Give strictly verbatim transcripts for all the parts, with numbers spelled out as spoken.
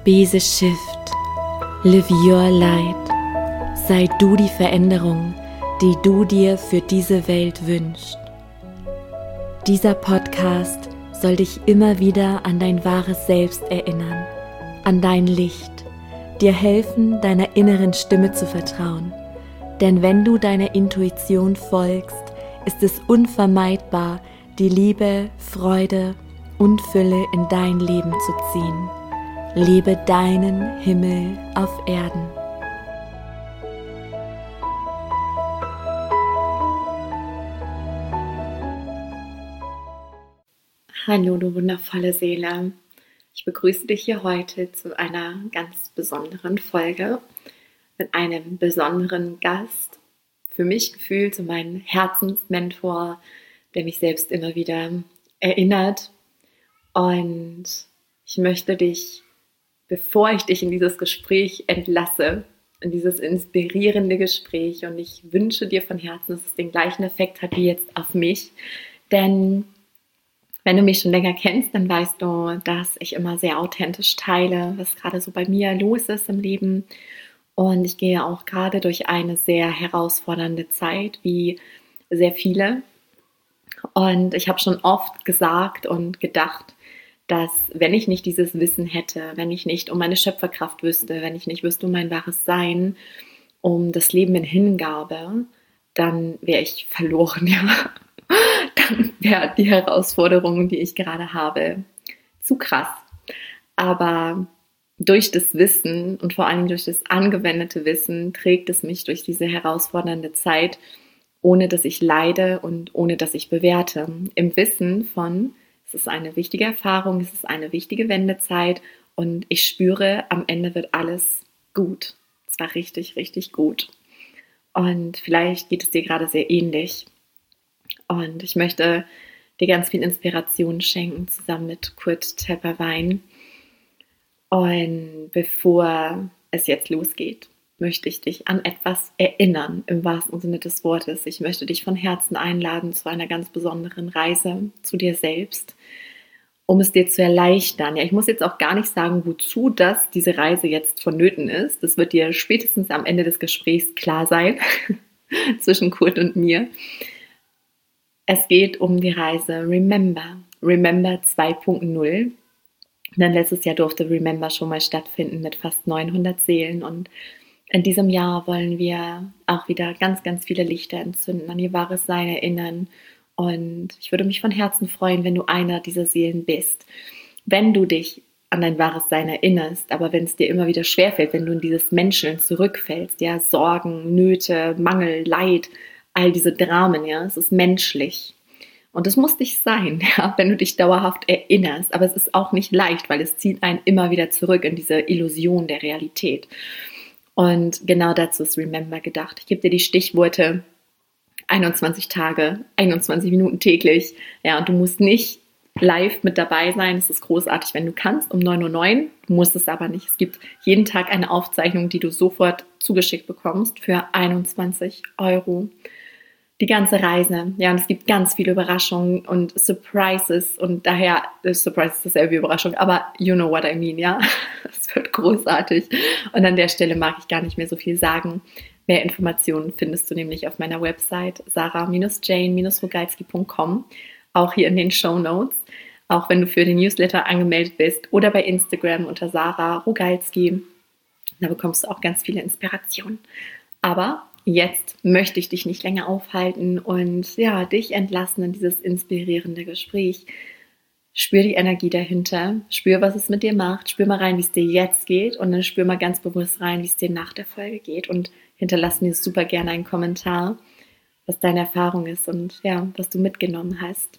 Be the shift. Live your light. Sei du die Veränderung, die du dir für diese Welt wünschst. Dieser Podcast soll dich immer wieder an dein wahres Selbst erinnern, an dein Licht, dir helfen, deiner inneren Stimme zu vertrauen. Denn wenn du deiner Intuition folgst, ist es unvermeidbar, die Liebe, Freude und Fülle in dein Leben zu ziehen. Lebe deinen Himmel auf Erden. Hallo, du wundervolle Seele. Ich begrüße dich hier heute zu einer ganz besonderen Folge mit einem besonderen Gast. Für mich gefühlt so mein Herzensmentor, der mich selbst immer wieder erinnert. Und ich möchte dich, bevor ich dich in dieses Gespräch entlasse, in dieses inspirierende Gespräch, und ich wünsche dir von Herzen, dass es den gleichen Effekt hat wie jetzt auf mich, denn wenn du mich schon länger kennst, dann weißt du, dass ich immer sehr authentisch teile, was gerade so bei mir los ist im Leben. Und ich gehe auch gerade durch eine sehr herausfordernde Zeit, wie sehr viele. Und ich habe schon oft gesagt und gedacht, dass wenn ich nicht dieses Wissen hätte, wenn ich nicht um meine Schöpferkraft wüsste, wenn ich nicht wüsste um mein wahres Sein, um das Leben in Hingabe, dann wäre ich verloren, ja. Dann wäre die Herausforderung, die ich gerade habe, zu krass. Aber durch das Wissen und vor allem durch das angewendete Wissen trägt es mich durch diese herausfordernde Zeit, ohne dass ich leide und ohne dass ich bewerte. Im Wissen von, es ist eine wichtige Erfahrung, es ist eine wichtige Wendezeit und ich spüre, am Ende wird alles gut. Es war richtig, richtig gut. Und vielleicht geht es dir gerade sehr ähnlich. Und ich möchte dir ganz viel Inspiration schenken, zusammen mit Kurt Tepperwein. Und bevor es jetzt losgeht, möchte ich dich an etwas erinnern, im wahrsten Sinne des Wortes. Ich möchte dich von Herzen einladen zu einer ganz besonderen Reise zu dir selbst, um es dir zu erleichtern. Ja, ich muss jetzt auch gar nicht sagen, wozu das diese Reise jetzt vonnöten ist. Das wird dir spätestens am Ende des Gesprächs klar sein, zwischen Kurt und mir. Es geht um die Reise Remember, Remember zwei Punkt null. Denn letztes Jahr durfte Remember schon mal stattfinden mit fast neunhundert Seelen, und in diesem Jahr wollen wir auch wieder ganz, ganz viele Lichter entzünden, an ihr wahres Sein erinnern, und ich würde mich von Herzen freuen, wenn du einer dieser Seelen bist. Wenn du dich an dein wahres Sein erinnerst, aber wenn es dir immer wieder schwerfällt, wenn du in dieses Menscheln zurückfällst, ja, Sorgen, Nöte, Mangel, Leid, all diese Dramen, ja, es ist menschlich. Und es muss nicht sein, ja, wenn du dich dauerhaft erinnerst. Aber es ist auch nicht leicht, weil es zieht einen immer wieder zurück in diese Illusion der Realität. Und genau dazu ist Remember gedacht. Ich gebe dir die Stichworte: einundzwanzig Tage, einundzwanzig Minuten täglich. Ja, und du musst nicht live mit dabei sein. Es ist großartig, wenn du kannst, um neun Uhr neun. Du musst es aber nicht. Es gibt jeden Tag eine Aufzeichnung, die du sofort zugeschickt bekommst für einundzwanzig Euro. Die ganze Reise, ja, und es gibt ganz viele Überraschungen und Surprises, und daher, Surprise ist dasselbe wie Überraschung, aber you know what I mean, ja, es wird großartig, und an der Stelle mag ich gar nicht mehr so viel sagen. Mehr Informationen findest du nämlich auf meiner Website sarah jane rogalski punkt com, auch hier in den Shownotes, auch wenn du für den Newsletter angemeldet bist, oder bei Instagram unter Sarah Rogalski, da bekommst du auch ganz viele Inspirationen. Aber jetzt möchte ich dich nicht länger aufhalten und ja, dich entlassen in dieses inspirierende Gespräch. Spür die Energie dahinter, spür, was es mit dir macht, spür mal rein, wie es dir jetzt geht, und dann spür mal ganz bewusst rein, wie es dir nach der Folge geht, und hinterlass mir super gerne einen Kommentar, was deine Erfahrung ist und ja, was du mitgenommen hast.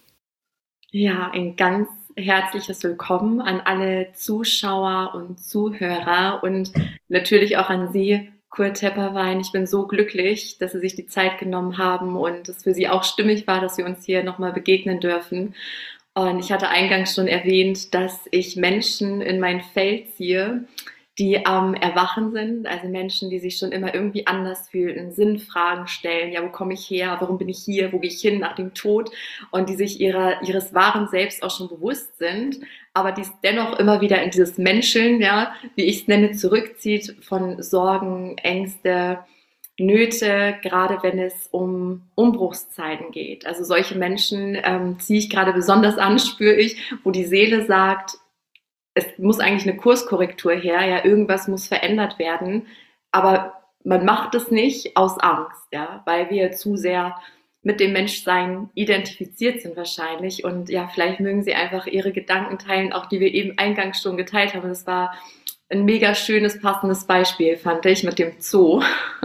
Ja, ein ganz herzliches Willkommen an alle Zuschauer und Zuhörer und natürlich auch an Sie, Kurt Tepperwein. Ich bin so glücklich, dass Sie sich die Zeit genommen haben und es für Sie auch stimmig war, dass wir uns hier nochmal begegnen dürfen. Und ich hatte eingangs schon erwähnt, dass ich Menschen in mein Feld ziehe, die am Erwachen sind, also Menschen, die sich schon immer irgendwie anders fühlen, Sinnfragen stellen, ja, wo komme ich her, warum bin ich hier, wo gehe ich hin nach dem Tod und die sich ihrer, ihres wahren Selbst auch schon bewusst sind, aber die es dennoch immer wieder in dieses Menscheln, ja, wie ich es nenne, zurückzieht von Sorgen, Ängste, Nöte, gerade wenn es um Umbruchszeiten geht. Also solche Menschen ähm, ziehe ich gerade besonders an, spüre ich, wo die Seele sagt, es muss eigentlich eine Kurskorrektur her, ja, irgendwas muss verändert werden, aber man macht es nicht aus Angst, ja, weil wir zu sehr mit dem Menschsein identifiziert sind wahrscheinlich und ja, vielleicht mögen sie einfach ihre Gedanken teilen, auch die wir eben eingangs schon geteilt haben. Das war ein mega schönes, passendes Beispiel, fand ich, mit dem Zoo.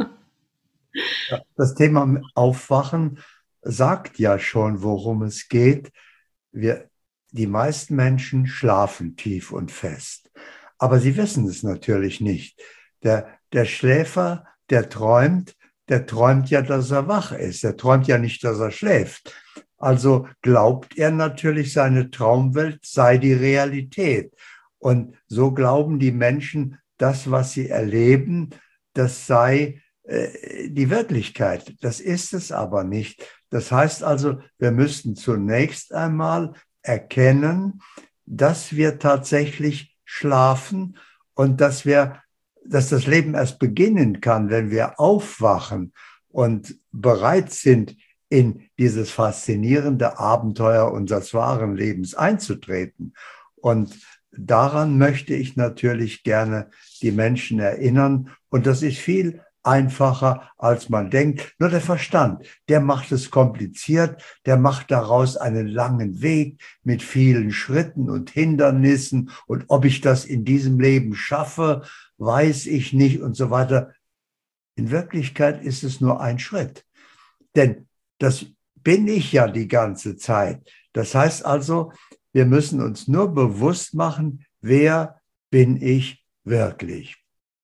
Ja, das Thema Aufwachen sagt ja schon, worum es geht. Wir, die meisten Menschen schlafen tief und fest, aber sie wissen es natürlich nicht. Der, der Schläfer, der träumt, der träumt ja, dass er wach ist. Der träumt ja nicht, dass er schläft. Also glaubt er natürlich, seine Traumwelt sei die Realität. Und so glauben die Menschen, das, was sie erleben, das sei äh, die Wirklichkeit. Das ist es aber nicht. Das heißt also, wir müssten zunächst einmal erkennen, dass wir tatsächlich schlafen und dass wir, dass das Leben erst beginnen kann, wenn wir aufwachen und bereit sind, in dieses faszinierende Abenteuer unseres wahren Lebens einzutreten. Und daran möchte ich natürlich gerne die Menschen erinnern. Und das ist viel einfacher, als man denkt. Nur der Verstand, der macht es kompliziert, der macht daraus einen langen Weg mit vielen Schritten und Hindernissen. Und ob ich das in diesem Leben schaffe, weiß ich nicht und so weiter. In Wirklichkeit ist es nur ein Schritt. Denn das bin ich ja die ganze Zeit. Das heißt also, wir müssen uns nur bewusst machen, wer bin ich wirklich?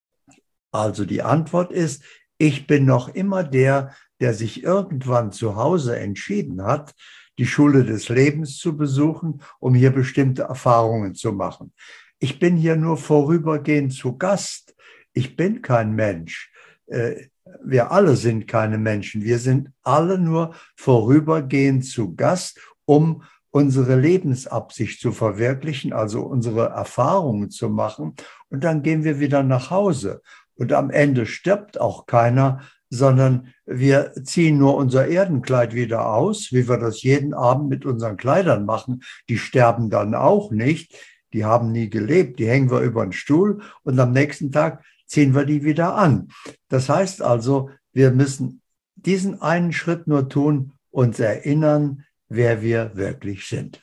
Also die Antwort ist, ich bin noch immer der, der sich irgendwann zu Hause entschieden hat, die Schule des Lebens zu besuchen, um hier bestimmte Erfahrungen zu machen. Ich bin hier nur vorübergehend zu Gast. Ich bin kein Mensch. Wir alle sind keine Menschen. Wir sind alle nur vorübergehend zu Gast, um unsere Lebensabsicht zu verwirklichen, also unsere Erfahrungen zu machen. Und dann gehen wir wieder nach Hause. Und am Ende stirbt auch keiner, sondern wir ziehen nur unser Erdenkleid wieder aus, wie wir das jeden Abend mit unseren Kleidern machen. Die sterben dann auch nicht. Die haben nie gelebt. Die hängen wir über den Stuhl und am nächsten Tag ziehen wir die wieder an. Das heißt also, wir müssen diesen einen Schritt nur tun, uns erinnern, wer wir wirklich sind.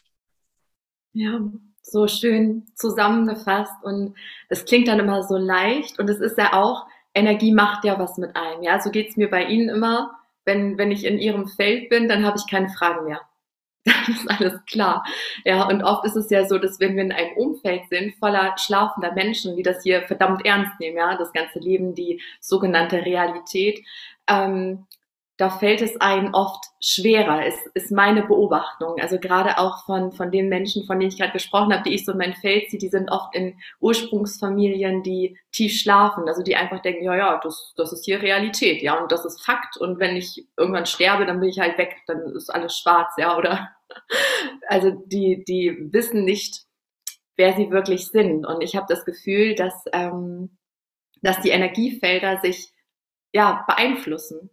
Ja, so schön zusammengefasst und es klingt dann immer so leicht und es ist ja auch, Energie macht ja was mit einem. Ja, so geht's mir bei Ihnen immer. Wenn, wenn ich in Ihrem Feld bin, dann habe ich keine Fragen mehr. Das ist alles klar. Ja, und oft ist es ja so, dass wenn wir in einem Umfeld sind, voller schlafender Menschen, die das hier verdammt ernst nehmen, ja, das ganze Leben, die sogenannte Realität, ähm, da fällt es einem oft schwerer, ist, ist meine Beobachtung. Also gerade auch von, von den Menschen, von denen ich gerade gesprochen habe, die ich so in mein Feld ziehe, die sind oft in Ursprungsfamilien, die tief schlafen, also die einfach denken, ja, ja, das, das ist hier Realität, ja, und das ist Fakt. Und wenn ich irgendwann sterbe, dann bin ich halt weg, dann ist alles schwarz, ja, oder also die, die wissen nicht, wer sie wirklich sind. Und ich habe das Gefühl, dass, ähm, dass die Energiefelder sich ja beeinflussen.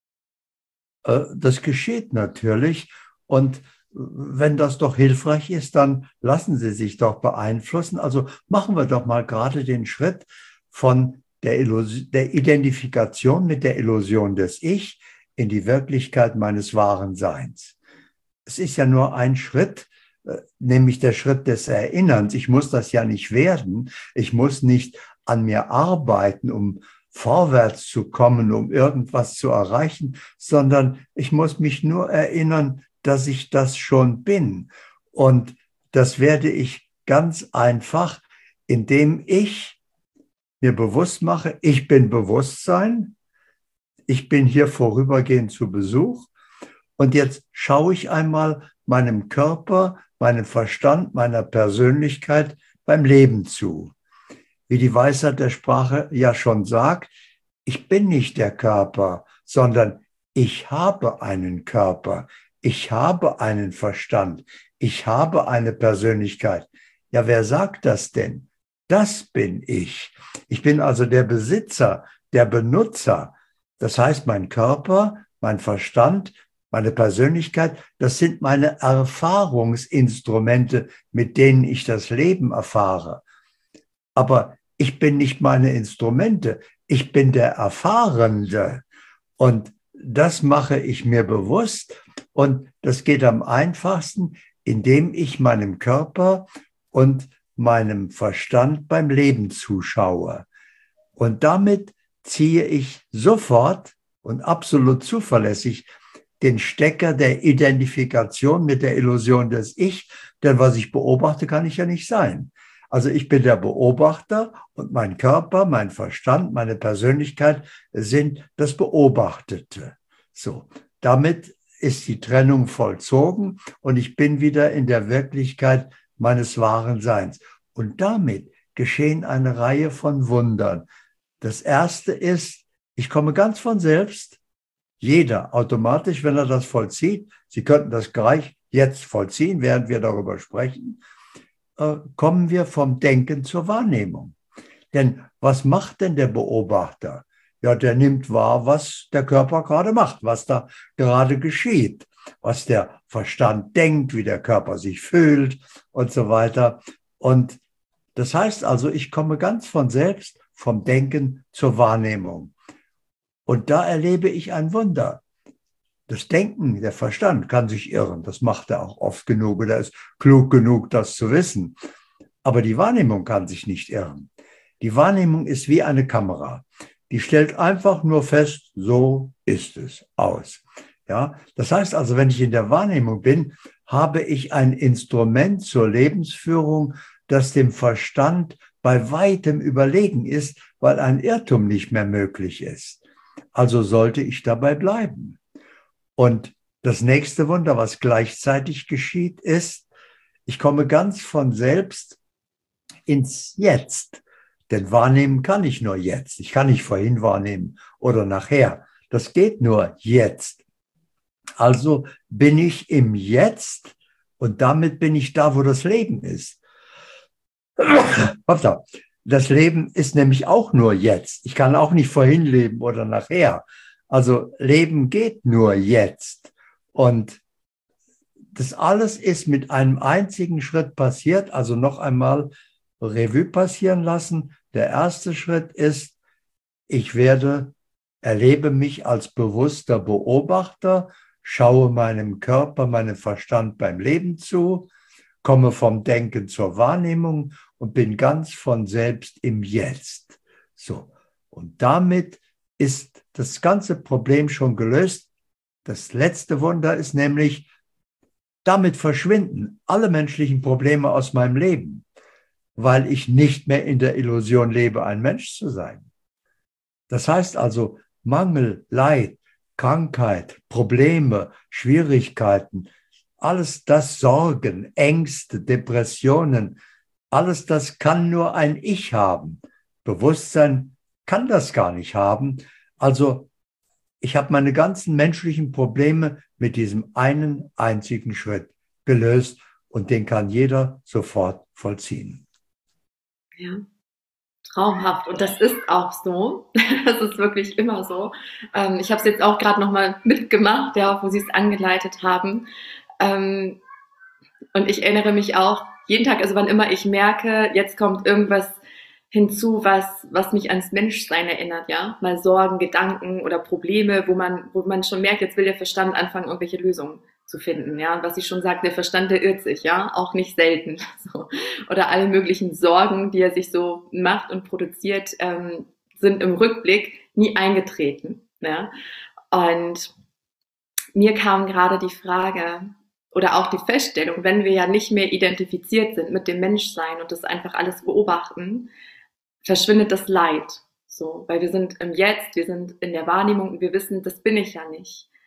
Das geschieht natürlich. Und wenn das doch hilfreich ist, dann lassen Sie sich doch beeinflussen. Also machen wir doch mal gerade den Schritt von der, Illus- der Identifikation mit der Illusion des Ich in die Wirklichkeit meines wahren Seins. Es ist ja nur ein Schritt, nämlich der Schritt des Erinnerns. Ich muss das ja nicht werden. Ich muss nicht an mir arbeiten, um vorwärts zu kommen, um irgendwas zu erreichen, sondern ich muss mich nur erinnern, dass ich das schon bin. Und das werde ich ganz einfach, indem ich mir bewusst mache, ich bin Bewusstsein, ich bin hier vorübergehend zu Besuch und jetzt schaue ich einmal meinem Körper, meinem Verstand, meiner Persönlichkeit beim Leben zu. wie die Weisheit der Sprache ja schon sagt, ich bin nicht der Körper, sondern ich habe einen Körper, ich habe einen Verstand, ich habe eine Persönlichkeit. Ja, wer sagt das denn? Das bin ich. Ich bin also der Besitzer, der Benutzer. Das heißt, mein Körper, mein Verstand, meine Persönlichkeit, das sind meine Erfahrungsinstrumente, mit denen ich das Leben erfahre. Aber ich bin nicht meine Instrumente, ich bin der Erfahrende. Und das mache ich mir bewusst. Und das geht am einfachsten, indem ich meinem Körper und meinem Verstand beim Leben zuschaue. Und damit ziehe ich sofort und absolut zuverlässig den Stecker der Identifikation mit der Illusion des Ich, denn was ich beobachte, kann ich ja nicht sein. Also ich bin der Beobachter und mein Körper, mein Verstand, meine Persönlichkeit sind das Beobachtete. So, damit ist die Trennung vollzogen und ich bin wieder in der Wirklichkeit meines wahren Seins. Und damit geschehen eine Reihe von Wundern. Das erste ist, ich komme ganz von selbst, jeder automatisch, wenn er das vollzieht, Sie könnten das gleich jetzt vollziehen, während wir darüber sprechen, äh, kommen wir vom Denken zur Wahrnehmung. Denn was macht denn der Beobachter? Ja, der nimmt wahr, was der Körper gerade macht, was da gerade geschieht, was der Verstand denkt, wie der Körper sich fühlt und so weiter. Und das heißt also, ich komme ganz von selbst vom Denken zur Wahrnehmung. Und da erlebe ich ein Wunder. Das Denken, der Verstand kann sich irren. Das macht er auch oft genug oder ist klug genug, das zu wissen. Aber die Wahrnehmung kann sich nicht irren. Die Wahrnehmung ist wie eine Kamera. Die stellt einfach nur fest, so ist es aus. Ja, das heißt also, wenn ich in der Wahrnehmung bin, habe ich ein Instrument zur Lebensführung, das dem Verstand bei weitem überlegen ist, weil ein Irrtum nicht mehr möglich ist. Also sollte ich dabei bleiben. Und das nächste Wunder, was gleichzeitig geschieht, ist, ich komme ganz von selbst ins Jetzt. Denn wahrnehmen kann ich nur jetzt. Ich kann nicht vorhin wahrnehmen oder nachher. Das geht nur jetzt. Also bin ich im Jetzt und damit bin ich da, wo das Leben ist. Das Leben ist nämlich auch nur jetzt. Ich kann auch nicht vorhin leben oder nachher. Also Leben geht nur jetzt. Und das alles ist mit einem einzigen Schritt passiert. Also noch einmal Revue passieren lassen. Der erste Schritt ist, ich werde, erlebe mich als bewusster Beobachter, schaue meinem Körper, meinem Verstand beim Leben zu, komme vom Denken zur Wahrnehmung und bin ganz von selbst im Jetzt. So. Und damit ist das ganze Problem schon gelöst. Das letzte Wunder ist nämlich, damit verschwinden alle menschlichen Probleme aus meinem Leben, weil ich nicht mehr in der Illusion lebe, ein Mensch zu sein. Das heißt also, Mangel, Leid, Krankheit, Probleme, Schwierigkeiten, alles das Sorgen, Ängste, Depressionen, alles das kann nur ein Ich haben. Bewusstsein kann das gar nicht haben. Also ich habe meine ganzen menschlichen Probleme mit diesem einen einzigen Schritt gelöst und den kann jeder sofort vollziehen. Ja, traumhaft. Und das ist auch so. Das ist wirklich immer so. Ähm, ich habe es jetzt auch gerade nochmal mitgemacht, ja, wo Sie es angeleitet haben. Ähm, und ich erinnere mich auch jeden Tag, also wann immer ich merke, jetzt kommt irgendwas hinzu, was, was mich ans Menschsein erinnert, ja, mal Sorgen, Gedanken oder Probleme, wo man, wo man schon merkt, jetzt will der Verstand anfangen, irgendwelche Lösungen zu finden, ja, und was ich schon sagte, der Verstand, der irrt sich, ja, auch nicht selten, so. Oder alle möglichen Sorgen, die er sich so macht und produziert, ähm, sind im Rückblick nie eingetreten, ja, und mir kam gerade die Frage, oder auch die Feststellung, wenn wir ja nicht mehr identifiziert sind mit dem Menschsein und das einfach alles beobachten, verschwindet das Leid. So, weil wir sind im Jetzt, wir sind in der Wahrnehmung und wir wissen, das bin ich ja nicht.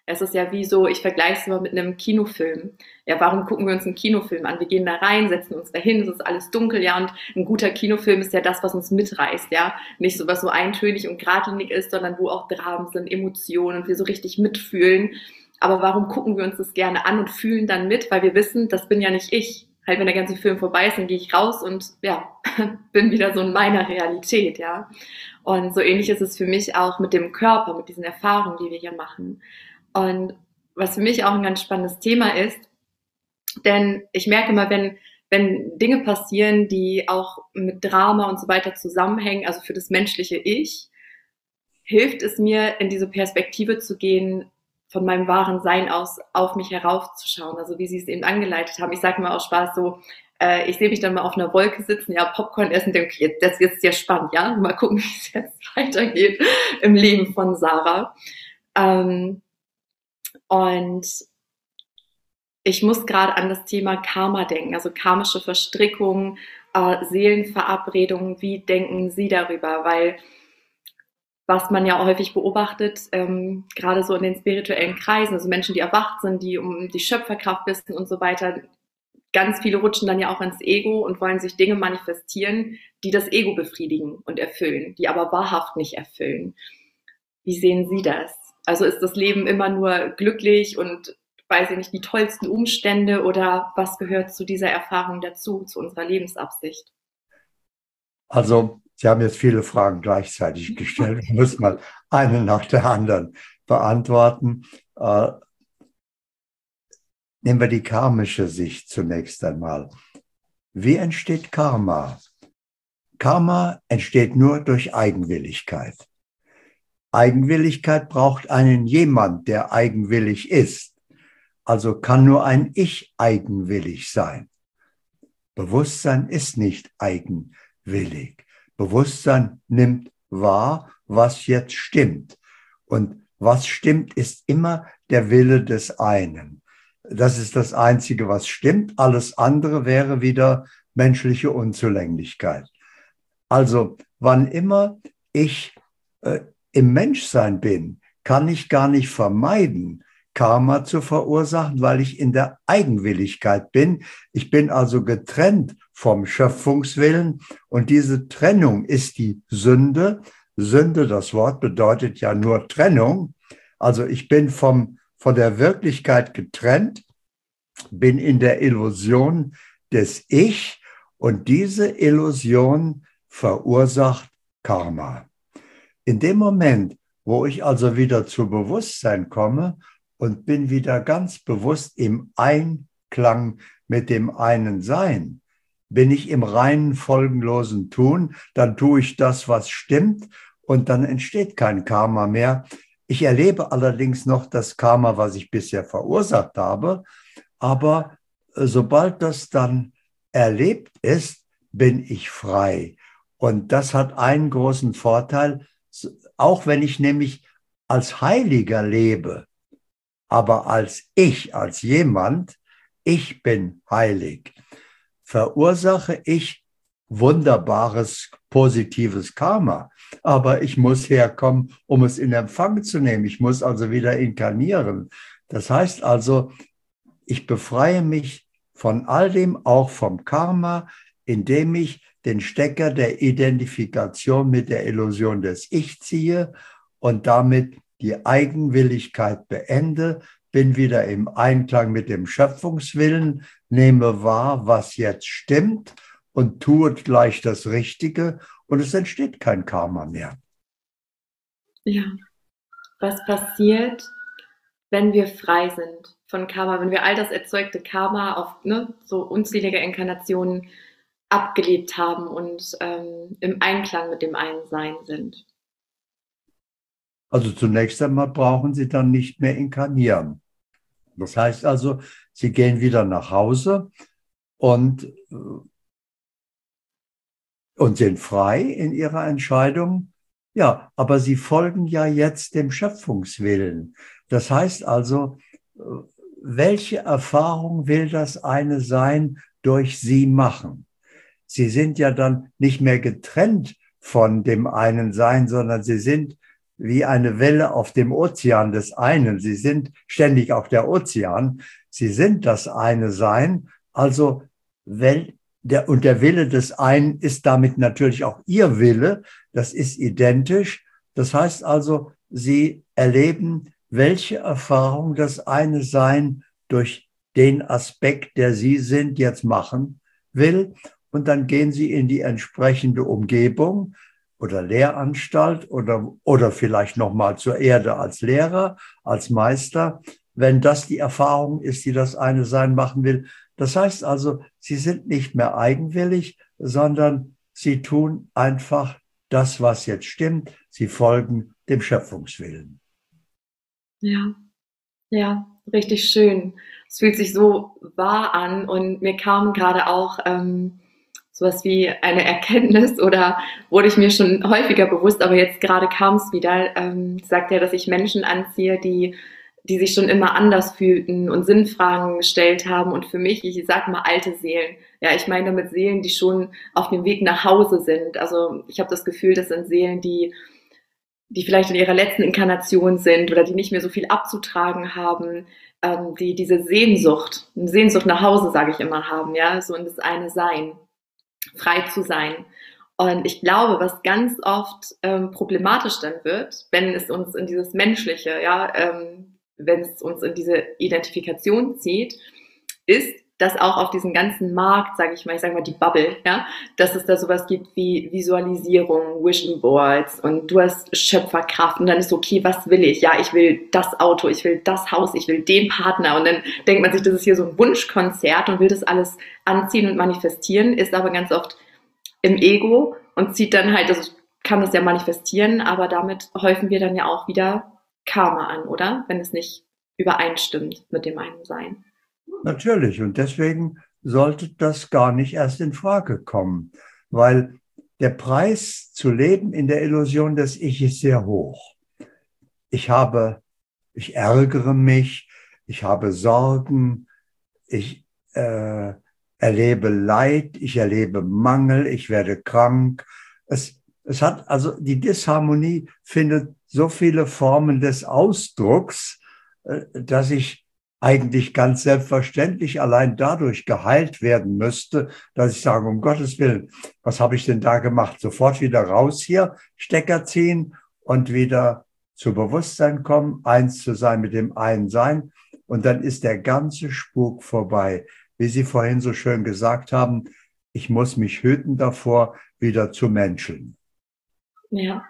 Es ist ja wie so, ich vergleiche es immer mit einem Kinofilm. Ja, warum gucken wir uns einen Kinofilm an? Wir gehen da rein, setzen uns dahin, es ist alles dunkel, ja, und ein guter Kinofilm ist ja das, was uns mitreißt, ja. Nicht so, was so eintönig und geradlinig ist, sondern wo auch Dramen sind, Emotionen und wir so richtig mitfühlen. Aber warum gucken wir uns das gerne an und fühlen dann mit? Weil wir wissen, das bin ja nicht ich. Halt, wenn der ganze Film vorbei ist, dann gehe ich raus und ja, bin wieder so in meiner Realität, ja. Und so ähnlich ist es für mich auch mit dem Körper, mit diesen Erfahrungen, die wir hier machen. Und was für mich auch ein ganz spannendes Thema ist, denn ich merke immer, wenn, wenn Dinge passieren, die auch mit Drama und so weiter zusammenhängen, also für das menschliche Ich, hilft es mir, in diese Perspektive zu gehen, von meinem wahren Sein aus auf mich heraufzuschauen, also wie Sie es eben angeleitet haben. Ich sage mal aus Spaß so, äh, ich sehe mich dann mal auf einer Wolke sitzen, ja, Popcorn essen, denke, okay, das ist jetzt sehr spannend, ja, mal gucken, wie es jetzt weitergeht im Leben von Sarah. Ähm, und ich muss gerade an das Thema Karma denken, also karmische Verstrickungen, äh, Seelenverabredungen, wie denken Sie darüber? Weil was man ja auch häufig beobachtet, ähm, gerade so in den spirituellen Kreisen, also Menschen, die erwacht sind, die um die Schöpferkraft wissen und so weiter, ganz viele rutschen dann ja auch ins Ego und wollen sich Dinge manifestieren, die das Ego befriedigen und erfüllen, die aber wahrhaft nicht erfüllen. Wie sehen Sie das? Also ist das Leben immer nur glücklich und, weiß ich nicht, die tollsten Umstände oder was gehört zu dieser Erfahrung dazu, zu unserer Lebensabsicht? Also, Sie haben jetzt viele Fragen gleichzeitig gestellt. Ich muss mal eine nach der anderen beantworten. Äh, nehmen wir die karmische Sicht zunächst einmal. Wie entsteht Karma? Karma entsteht nur durch Eigenwilligkeit. Eigenwilligkeit braucht einen jemand, der eigenwillig ist. Also kann nur ein Ich eigenwillig sein. Bewusstsein ist nicht eigenwillig. Bewusstsein nimmt wahr, was jetzt stimmt. Und was stimmt, ist immer der Wille des einen. Das ist das Einzige, was stimmt. Alles andere wäre wieder menschliche Unzulänglichkeit. Also, wann immer ich äh, im Menschsein bin, kann ich gar nicht vermeiden, Karma zu verursachen, weil ich in der Eigenwilligkeit bin. Ich bin also getrennt vom Schöpfungswillen und diese Trennung ist die Sünde. Sünde, das Wort bedeutet ja nur Trennung. Also ich bin vom, von der Wirklichkeit getrennt, bin in der Illusion des Ich und diese Illusion verursacht Karma. In dem Moment, wo ich also wieder zu Bewusstsein komme, und bin wieder ganz bewusst im Einklang mit dem einen Sein. Bin ich im reinen, folgenlosen Tun, dann tue ich das, was stimmt und dann entsteht kein Karma mehr. Ich erlebe allerdings noch das Karma, was ich bisher verursacht habe, aber sobald das dann erlebt ist, bin ich frei. Und das hat einen großen Vorteil, auch wenn ich nämlich als Heiliger lebe, aber als ich, als jemand, ich bin heilig, verursache ich wunderbares, positives Karma. Aber ich muss herkommen, um es in Empfang zu nehmen. Ich muss also wieder inkarnieren. Das heißt also, ich befreie mich von all dem, auch vom Karma, indem ich den Stecker der Identifikation mit der Illusion des Ich ziehe und damit die Eigenwilligkeit beende, bin wieder im Einklang mit dem Schöpfungswillen, nehme wahr, was jetzt stimmt und tue gleich das Richtige und es entsteht kein Karma mehr. Ja, was passiert, wenn wir frei sind von Karma, wenn wir all das erzeugte Karma auf ne, so unzählige Inkarnationen abgelebt haben und ähm, im Einklang mit dem einen Sein sind? Also zunächst einmal brauchen Sie dann nicht mehr inkarnieren. Das heißt also, Sie gehen wieder nach Hause und, und sind frei in Ihrer Entscheidung. Ja, aber Sie folgen ja jetzt dem Schöpfungswillen. Das heißt also, welche Erfahrung will das eine Sein durch Sie machen? Sie sind ja dann nicht mehr getrennt von dem einen Sein, sondern Sie sind wie eine Welle auf dem Ozean des einen. Sie sind ständig auch der Ozean. Sie sind das eine Sein. Also, wenn der, und der Wille des einen ist damit natürlich auch ihr Wille. Das ist identisch. Das heißt also, sie erleben, welche Erfahrung das eine Sein durch den Aspekt, der sie sind, jetzt machen will. Und dann gehen sie in die entsprechende Umgebung oder Lehranstalt oder, oder vielleicht nochmal zur Erde als Lehrer, als Meister, wenn das die Erfahrung ist, die das eine Sein machen will. Das heißt also, sie sind nicht mehr eigenwillig, sondern sie tun einfach das, was jetzt stimmt. Sie folgen dem Schöpfungswillen. Ja, ja, richtig schön. Es fühlt sich so wahr an und mir kam gerade auch ähm, sowas wie eine Erkenntnis oder wurde ich mir schon häufiger bewusst, aber jetzt gerade kam es wieder, ähm, sagt er, dass ich Menschen anziehe, die, die sich schon immer anders fühlten und Sinnfragen gestellt haben und für mich, ich sage mal alte Seelen. Ja, ich meine damit Seelen, die schon auf dem Weg nach Hause sind. Also ich habe das Gefühl, das sind Seelen, die die vielleicht in ihrer letzten Inkarnation sind oder die nicht mehr so viel abzutragen haben, ähm, die diese Sehnsucht, eine Sehnsucht nach Hause, sage ich immer, haben, ja, so in das eine Sein, frei zu sein. Und ich glaube, was ganz oft ähm, problematisch dann wird, wenn es uns in dieses Menschliche, ja, ähm, wenn es uns in diese Identifikation zieht, ist, dass auch auf diesem ganzen Markt, sage ich mal, ich sage mal die Bubble, ja, dass es da sowas gibt wie Visualisierung, Vision Boards und du hast Schöpferkraft und dann ist okay, was will ich? Ja, ich will das Auto, ich will das Haus, ich will den Partner und dann denkt man sich, das ist hier so ein Wunschkonzert und will das alles anziehen und manifestieren, ist aber ganz oft im Ego und zieht dann halt, also kann das ja manifestieren, aber damit häufen wir dann ja auch wieder Karma an, oder? Wenn es nicht übereinstimmt mit dem einen Sein. Natürlich. Und deswegen sollte das gar nicht erst in Frage kommen, weil der Preis zu leben in der Illusion des Ich ist sehr hoch. Ich habe, ich ärgere mich, ich habe Sorgen, ich äh, erlebe Leid, ich erlebe Mangel, ich werde krank. Es, es hat also, die Disharmonie findet so viele Formen des Ausdrucks, äh, dass ich eigentlich ganz selbstverständlich allein dadurch geheilt werden müsste, dass ich sage, um Gottes Willen, was habe ich denn da gemacht? Sofort wieder raus hier, Stecker ziehen und wieder zu Bewusstsein kommen, eins zu sein mit dem einen Sein. Und dann ist der ganze Spuk vorbei. Wie Sie vorhin so schön gesagt haben, ich muss mich hüten davor, wieder zu menscheln. Ja,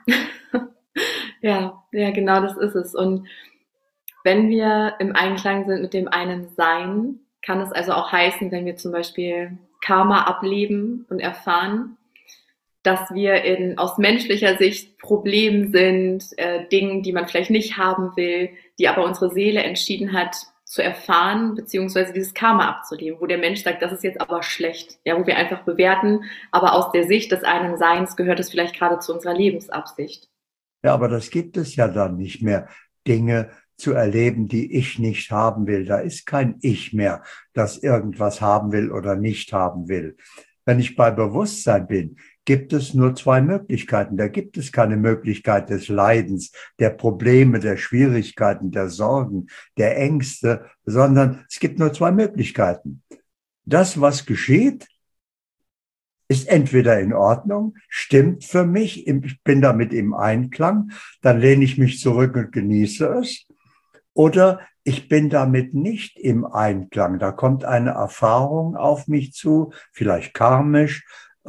ja, ja, genau das ist es. Und wenn wir im Einklang sind mit dem einen Sein, kann es also auch heißen, wenn wir zum Beispiel Karma ableben und erfahren, dass wir in aus menschlicher Sicht Problemen sind, äh, Dingen, die man vielleicht nicht haben will, die aber unsere Seele entschieden hat zu erfahren, beziehungsweise dieses Karma abzuleben, wo der Mensch sagt, das ist jetzt aber schlecht, ja, wo wir einfach bewerten, aber aus der Sicht des einen Seins gehört es vielleicht gerade zu unserer Lebensabsicht. Ja, aber das gibt es ja dann nicht mehr. Dinge zu erleben, die ich nicht haben will. Da ist kein Ich mehr, das irgendwas haben will oder nicht haben will. Wenn ich bei Bewusstsein bin, gibt es nur zwei Möglichkeiten. Da gibt es keine Möglichkeit des Leidens, der Probleme, der Schwierigkeiten, der Sorgen, der Ängste, sondern es gibt nur zwei Möglichkeiten. Das, was geschieht, ist entweder in Ordnung, stimmt für mich, ich bin damit im Einklang, dann lehne ich mich zurück und genieße es. Oder ich bin damit nicht im Einklang. Da kommt eine Erfahrung auf mich zu, vielleicht karmisch,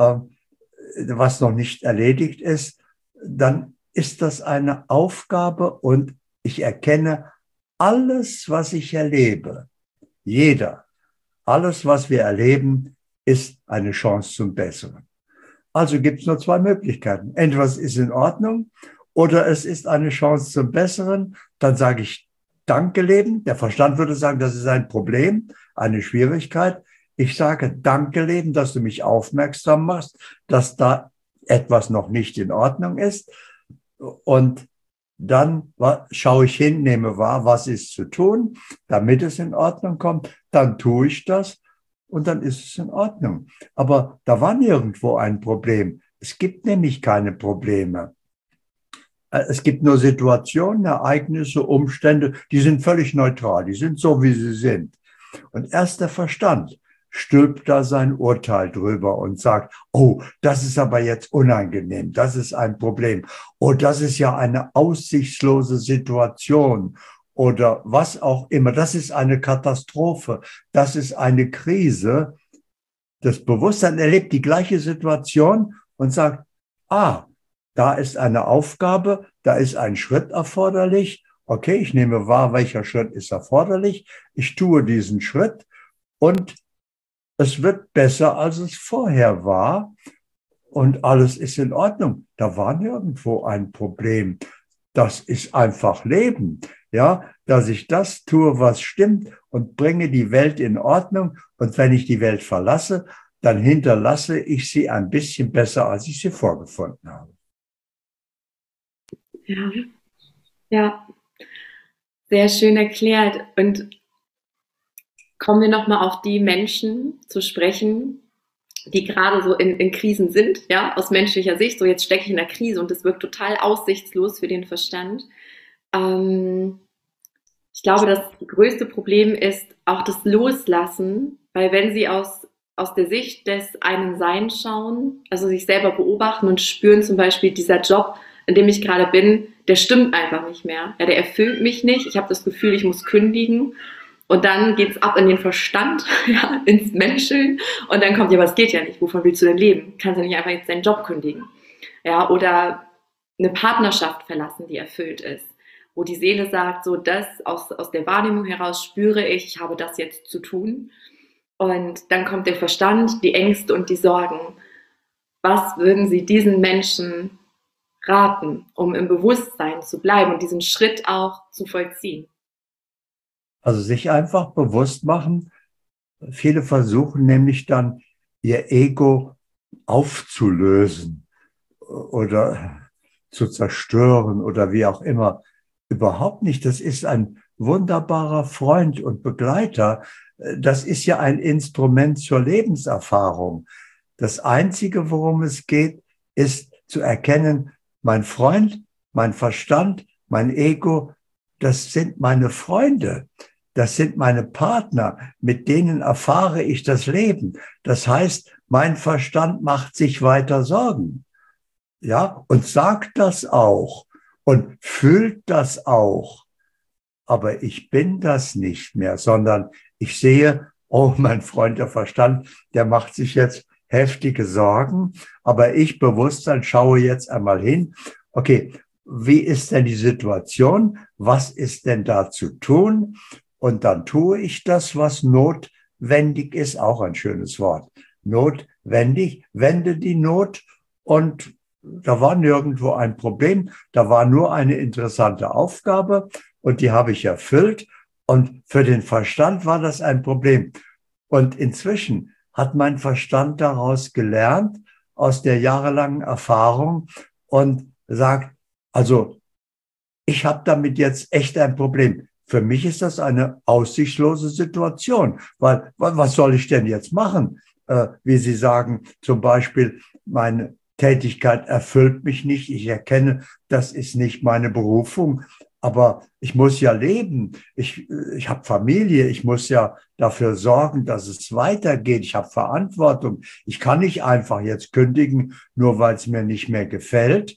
was noch nicht erledigt ist. Dann ist das eine Aufgabe und ich erkenne alles, was ich erlebe, jeder, alles, was wir erleben, ist eine Chance zum Besseren. Also gibt es nur zwei Möglichkeiten. Entweder es ist in Ordnung oder es ist eine Chance zum Besseren. Dann sage ich Danke, Leben. Der Verstand würde sagen, das ist ein Problem, eine Schwierigkeit. Ich sage Danke, Leben, dass du mich aufmerksam machst, dass da etwas noch nicht in Ordnung ist. Und dann schaue ich hin, nehme wahr, was ist zu tun, damit es in Ordnung kommt. Dann tue ich das. Und dann ist es in Ordnung. Aber da war nirgendwo ein Problem. Es gibt nämlich keine Probleme. Es gibt nur Situationen, Ereignisse, Umstände, die sind völlig neutral, die sind so, wie sie sind. Und erst der Verstand stülpt da sein Urteil drüber und sagt, oh, das ist aber jetzt unangenehm, das ist ein Problem. Oh, das ist ja eine aussichtslose Situation oder was auch immer. Das ist eine Katastrophe, das ist eine Krise. Das Bewusstsein erlebt die gleiche Situation und sagt, ah, da ist eine Aufgabe, da ist ein Schritt erforderlich. Okay, ich nehme wahr, welcher Schritt ist erforderlich. Ich tue diesen Schritt und es wird besser, als es vorher war. Und alles ist in Ordnung. Da war nirgendwo ein Problem. Das ist einfach Leben. Ja, dass ich das tue, was stimmt und bringe die Welt in Ordnung. Und wenn ich die Welt verlasse, dann hinterlasse ich sie ein bisschen besser, als ich sie vorgefunden habe. Ja, ja, sehr schön erklärt. Und kommen wir nochmal auf die Menschen zu sprechen, die gerade so in, in Krisen sind, ja, aus menschlicher Sicht. So, jetzt stecke ich in einer Krise und es wirkt total aussichtslos für den Verstand. Ähm, ich glaube, das größte Problem ist auch das Loslassen, weil wenn sie aus, aus der Sicht des einen Seins schauen, also sich selber beobachten und spüren zum Beispiel, dieser Job, in dem ich gerade bin, der stimmt einfach nicht mehr. Ja, der erfüllt mich nicht. Ich habe das Gefühl, ich muss kündigen. Und dann geht's ab in den Verstand, ja, ins Menscheln. Und dann kommt, ja, aber es geht ja nicht. Wovon willst du denn leben? Kannst ja nicht einfach jetzt deinen Job kündigen. Ja, oder eine Partnerschaft verlassen, die erfüllt ist. Wo die Seele sagt, so das aus, aus der Wahrnehmung heraus spüre ich, ich habe das jetzt zu tun. Und dann kommt der Verstand, die Ängste und die Sorgen. Was würden Sie diesen Menschen raten, um im Bewusstsein zu bleiben und diesen Schritt auch zu vollziehen? Also sich einfach bewusst machen, viele versuchen nämlich dann ihr Ego aufzulösen oder zu zerstören oder wie auch immer. Überhaupt nicht. Das ist ein wunderbarer Freund und Begleiter. Das ist ja ein Instrument zur Lebenserfahrung. Das Einzige, worum es geht, ist zu erkennen, mein Freund, mein Verstand, mein Ego, das sind meine Freunde. Das sind meine Partner, mit denen erfahre ich das Leben. Das heißt, mein Verstand macht sich weiter Sorgen. Ja, und sagt das auch und fühlt das auch. Aber ich bin das nicht mehr, sondern ich sehe, oh, mein Freund, der Verstand, der macht sich jetzt heftige Sorgen. Aber ich, Bewusstsein, schaue jetzt einmal hin. Okay, wie ist denn die Situation? Was ist denn da zu tun? Und dann tue ich das, was notwendig ist, auch ein schönes Wort. Notwendig, wende die Not und da war nirgendwo ein Problem. Da war nur eine interessante Aufgabe und die habe ich erfüllt. Und für den Verstand war das ein Problem. Und inzwischen hat mein Verstand daraus gelernt, aus der jahrelangen Erfahrung und sagt, also ich habe damit jetzt echt ein Problem. Für mich ist das eine aussichtslose Situation, weil was soll ich denn jetzt machen? Äh, wie Sie sagen, zum Beispiel, meine Tätigkeit erfüllt mich nicht. Ich erkenne, das ist nicht meine Berufung, aber ich muss ja leben. Ich, ich habe Familie. Ich muss ja dafür sorgen, dass es weitergeht. Ich habe Verantwortung. Ich kann nicht einfach jetzt kündigen, nur weil es mir nicht mehr gefällt.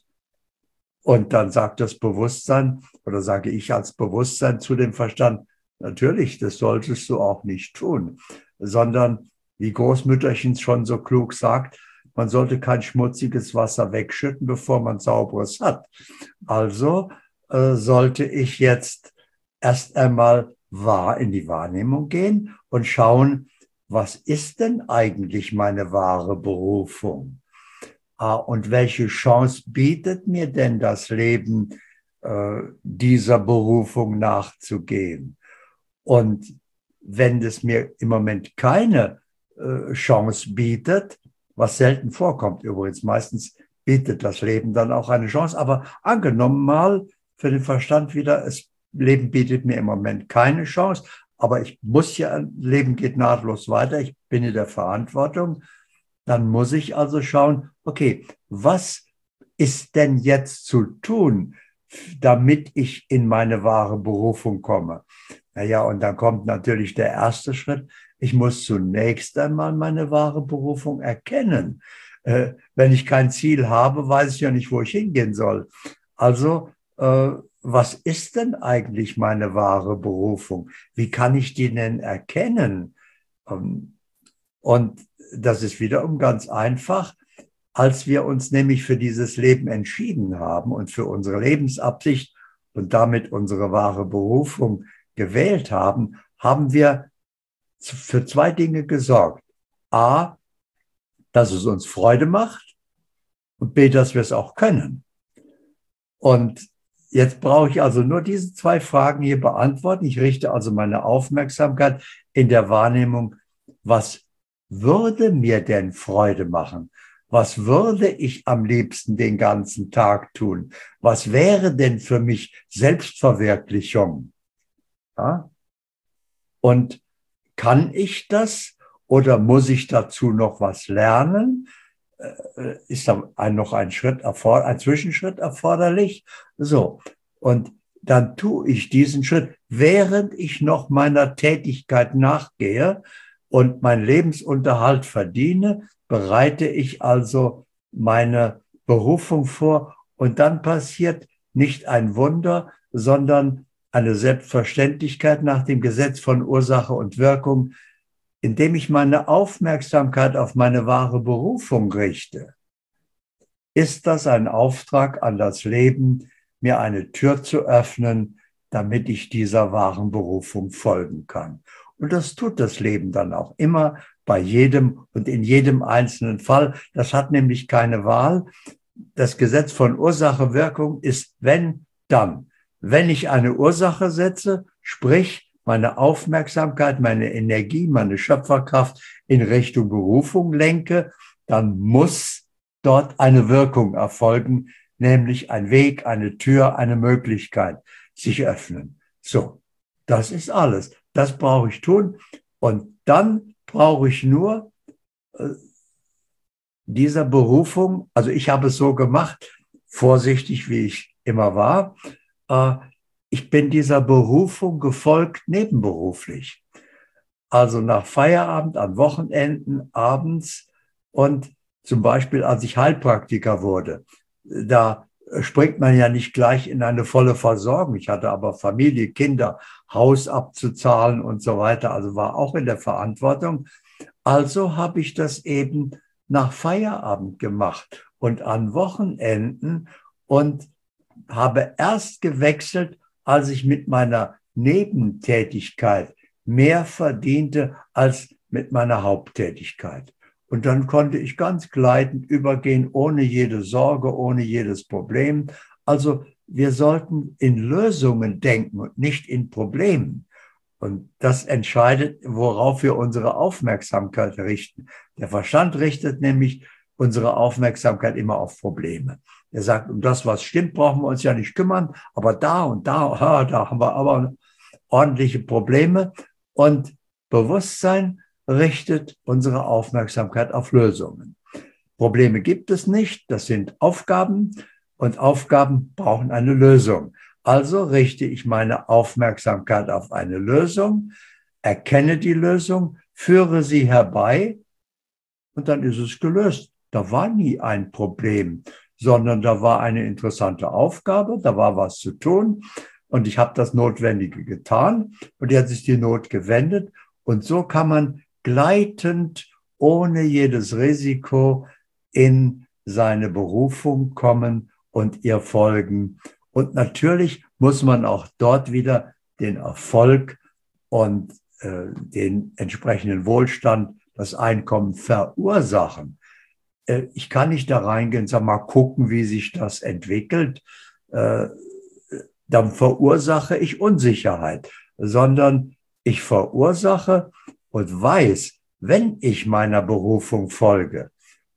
Und dann sagt das Bewusstsein oder sage ich als Bewusstsein zu dem Verstand, natürlich, das solltest du auch nicht tun, sondern wie Großmütterchen schon so klug sagt, man sollte kein schmutziges Wasser wegschütten, bevor man sauberes hat. Also äh, sollte ich jetzt erst einmal wahr in die Wahrnehmung gehen und schauen, was ist denn eigentlich meine wahre Berufung? Ah, und welche Chance bietet mir denn das Leben, äh, dieser Berufung nachzugehen? Und wenn es mir im Moment keine äh, Chance bietet, was selten vorkommt übrigens, meistens bietet das Leben dann auch eine Chance, aber angenommen mal für den Verstand wieder, das Leben bietet mir im Moment keine Chance, aber ich muss ja, Leben geht nahtlos weiter, ich bin in der Verantwortung. Dann muss ich also schauen, okay, was ist denn jetzt zu tun, damit ich in meine wahre Berufung komme? Naja, und dann kommt natürlich der erste Schritt. Ich muss zunächst einmal meine wahre Berufung erkennen. Äh, wenn ich kein Ziel habe, weiß ich ja nicht, wo ich hingehen soll. Also, äh, was ist denn eigentlich meine wahre Berufung? Wie kann ich die denn erkennen? Ähm, und das ist wiederum ganz einfach. Als wir uns nämlich für dieses Leben entschieden haben und für unsere Lebensabsicht und damit unsere wahre Berufung gewählt haben, haben wir für zwei Dinge gesorgt. A, dass es uns Freude macht und B, dass wir es auch können. Und jetzt brauche ich also nur diese zwei Fragen hier beantworten. Ich richte also meine Aufmerksamkeit in der Wahrnehmung, was würde mir denn Freude machen? Was würde ich am liebsten den ganzen Tag tun? Was wäre denn für mich Selbstverwirklichung? Ja? Und kann ich das oder muss ich dazu noch was lernen? Ist da ein, noch ein Schritt, ein Zwischenschritt erforderlich? So. Und dann tue ich diesen Schritt, während ich noch meiner Tätigkeit nachgehe und meinen Lebensunterhalt verdiene, bereite ich also meine Berufung vor und dann passiert nicht ein Wunder, sondern eine Selbstverständlichkeit nach dem Gesetz von Ursache und Wirkung, indem ich meine Aufmerksamkeit auf meine wahre Berufung richte. Ist das ein Auftrag an das Leben, mir eine Tür zu öffnen, damit ich dieser wahren Berufung folgen kann? Und das tut das Leben dann auch immer, bei jedem und in jedem einzelnen Fall. Das hat nämlich keine Wahl. Das Gesetz von Ursache-Wirkung ist wenn, dann. Wenn ich eine Ursache setze, sprich meine Aufmerksamkeit, meine Energie, meine Schöpferkraft in Richtung Berufung lenke, dann muss dort eine Wirkung erfolgen, nämlich ein Weg, eine Tür, eine Möglichkeit sich öffnen. So, das ist alles. Das brauche ich tun. Und dann brauche ich nur äh, dieser Berufung, also ich habe es so gemacht, vorsichtig wie ich immer war, äh, ich bin dieser Berufung gefolgt nebenberuflich. Also nach Feierabend, an Wochenenden, abends und zum Beispiel, als ich Heilpraktiker wurde, da springt man ja nicht gleich in eine volle Versorgung. Ich hatte aber Familie, Kinder, Haus abzuzahlen und so weiter, also war auch in der Verantwortung. Also habe ich das eben nach Feierabend gemacht und an Wochenenden und habe erst gewechselt, als ich mit meiner Nebentätigkeit mehr verdiente als mit meiner Haupttätigkeit. Und dann konnte ich ganz gleitend übergehen, ohne jede Sorge, ohne jedes Problem. Also wir sollten in Lösungen denken und nicht in Problemen. Und das entscheidet, worauf wir unsere Aufmerksamkeit richten. Der Verstand richtet nämlich unsere Aufmerksamkeit immer auf Probleme. Er sagt, um das, was stimmt, brauchen wir uns ja nicht kümmern, aber da und da, da haben wir aber ordentliche Probleme. Und Bewusstsein richtet unsere Aufmerksamkeit auf Lösungen. Probleme gibt es nicht, das sind Aufgaben und Aufgaben brauchen eine Lösung. Also richte ich meine Aufmerksamkeit auf eine Lösung, erkenne die Lösung, führe sie herbei und dann ist es gelöst. Da war nie ein Problem, sondern da war eine interessante Aufgabe, da war was zu tun und ich habe das Notwendige getan und jetzt ist die Not gewendet und so kann man gleitend, ohne jedes Risiko in seine Berufung kommen und ihr folgen. Und natürlich muss man auch dort wieder den Erfolg und äh, den entsprechenden Wohlstand, das Einkommen verursachen. Äh, ich kann nicht da reingehen und sagen, mal gucken, wie sich das entwickelt. Äh, dann verursache ich Unsicherheit, sondern ich verursache und weiß, wenn ich meiner Berufung folge,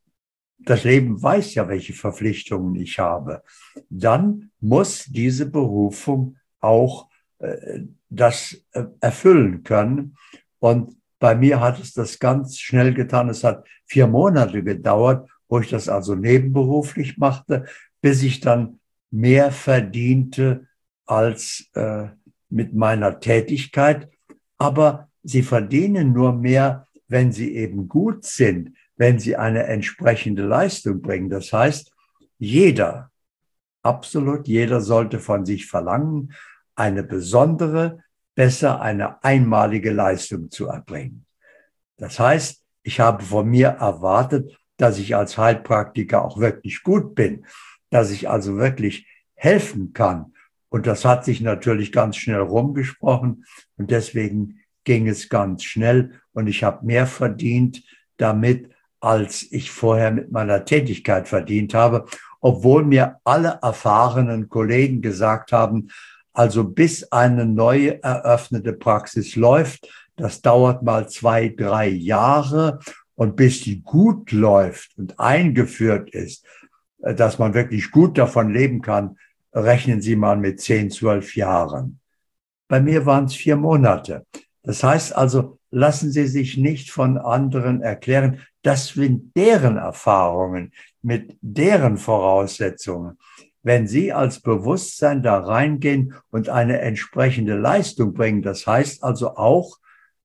das Leben weiß ja, welche Verpflichtungen ich habe, dann muss diese Berufung auch äh, das äh, erfüllen können. Und bei mir hat es das ganz schnell getan. Es hat vier Monate gedauert, wo ich das also nebenberuflich machte, bis ich dann mehr verdiente als äh, mit meiner Tätigkeit. Aber sie verdienen nur mehr, wenn sie eben gut sind, wenn sie eine entsprechende Leistung bringen. Das heißt, jeder, absolut jeder sollte von sich verlangen, eine besondere, besser eine einmalige Leistung zu erbringen. Das heißt, ich habe von mir erwartet, dass ich als Heilpraktiker auch wirklich gut bin, dass ich also wirklich helfen kann. Und das hat sich natürlich ganz schnell rumgesprochen und deswegen ging es ganz schnell und ich habe mehr verdient damit, als ich vorher mit meiner Tätigkeit verdient habe, obwohl mir alle erfahrenen Kollegen gesagt haben, also bis eine neue eröffnete Praxis läuft, das dauert mal zwei, drei Jahre und bis die gut läuft und eingeführt ist, dass man wirklich gut davon leben kann, rechnen Sie mal mit zehn, zwölf Jahren. Bei mir waren es vier Monate. Das heißt also, lassen Sie sich nicht von anderen erklären, das sind deren Erfahrungen mit deren Voraussetzungen. Wenn Sie als Bewusstsein da reingehen und eine entsprechende Leistung bringen, das heißt also auch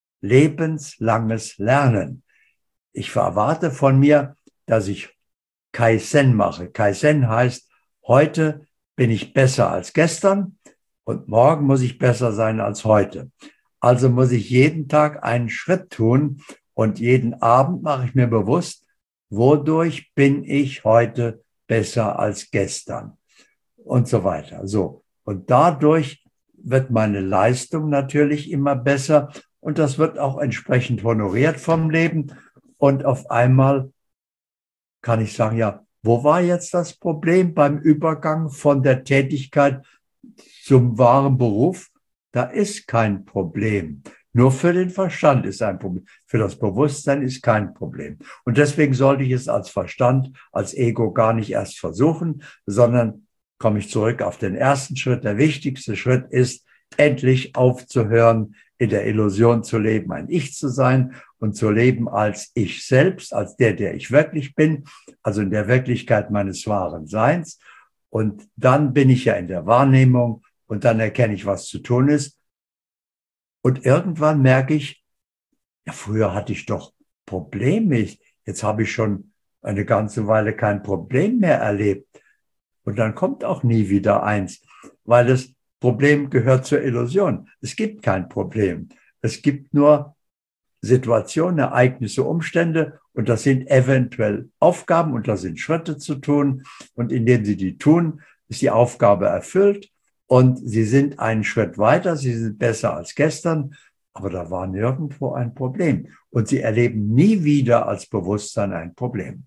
lebenslanges Lernen. Ich erwarte von mir, dass ich Kaizen mache. Kaizen heißt, heute bin ich besser als gestern und morgen muss ich besser sein als heute. Also muss ich jeden Tag einen Schritt tun und jeden Abend mache ich mir bewusst, wodurch bin ich heute besser als gestern und so weiter. So. Und dadurch wird meine Leistung natürlich immer besser und das wird auch entsprechend honoriert vom Leben. Und auf einmal kann ich sagen, ja, wo war jetzt das Problem beim Übergang von der Tätigkeit zum wahren Beruf? Da ist kein Problem. Nur für den Verstand ist ein Problem. Für das Bewusstsein ist kein Problem. Und deswegen sollte ich es als Verstand, als Ego gar nicht erst versuchen, sondern komme ich zurück auf den ersten Schritt. Der wichtigste Schritt ist, endlich aufzuhören, in der Illusion zu leben, ein Ich zu sein und zu leben als ich selbst, als der, der ich wirklich bin, also in der Wirklichkeit meines wahren Seins. Und dann bin ich ja in der Wahrnehmung und dann erkenne ich, was zu tun ist. Und irgendwann merke ich, ja, früher hatte ich doch Probleme. Jetzt habe ich schon eine ganze Weile kein Problem mehr erlebt. Und dann kommt auch nie wieder eins, weil das Problem gehört zur Illusion. Es gibt kein Problem. Es gibt nur Situationen, Ereignisse, Umstände und das sind eventuell Aufgaben und da sind Schritte zu tun und indem Sie die tun, ist die Aufgabe erfüllt und Sie sind einen Schritt weiter, Sie sind besser als gestern, aber da war nirgendwo ein Problem und Sie erleben nie wieder als Bewusstsein ein Problem.